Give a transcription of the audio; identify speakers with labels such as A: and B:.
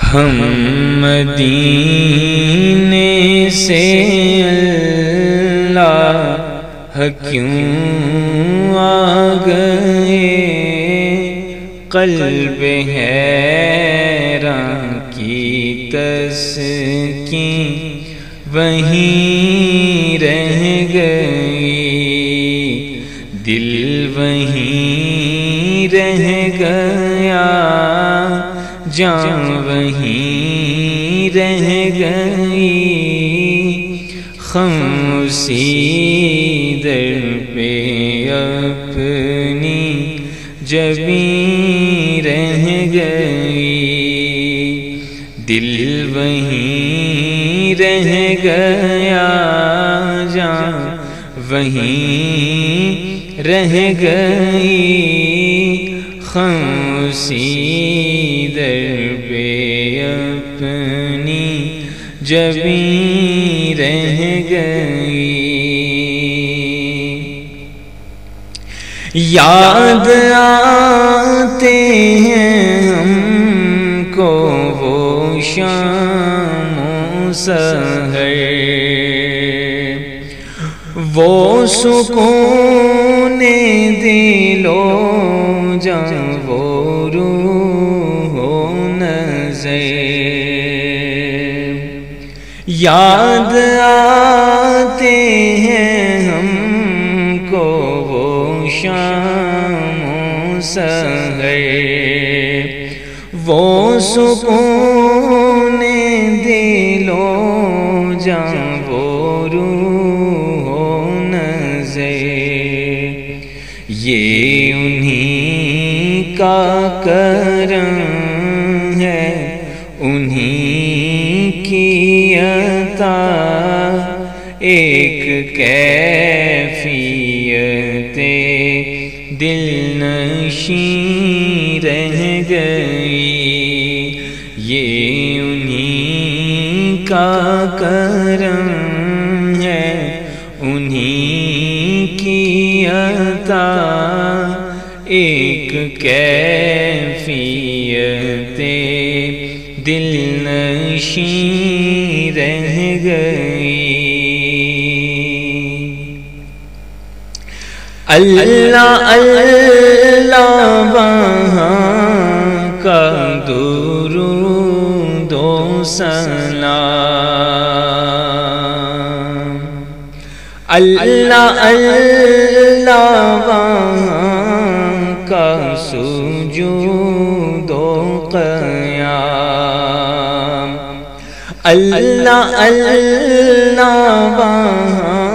A: ہم مدینے سے اللہ کیوں آ گئے، قلب حیران کی تسکین وہیں رہ گئی، دل وہیں رہ گیا، جان وہیں رہ گئی، خاموشی در پہ اپنی جبیں رہ گئی، دل وہیں رہ گیا، جان وہیں رہ گئی، خاموشی در پہ اپنی جبیں رہ گئی۔ یاد آتے ہیں ہم کو وہ شام و سحر، وہ سکون دل و جاں، وہ روح و نظر، یاد آتے ہیں ہم کو وہ شام و سحر، وہ سکون دل و جاں، وہ روح و نظر، یہ انہی کا کرم ہے، انہی کی عطا، ایک کیفیت دل نشیں رہ گئی، یہ انہی کا کرم ہے، انہی کی عطا، ایک کیفیت دل نشیں رہ گئی۔ اللہ اللہ وہاں کا درود و سلام، اللہ اللہ وہاں کا سجود و قیام، اللہ اللہ وہاں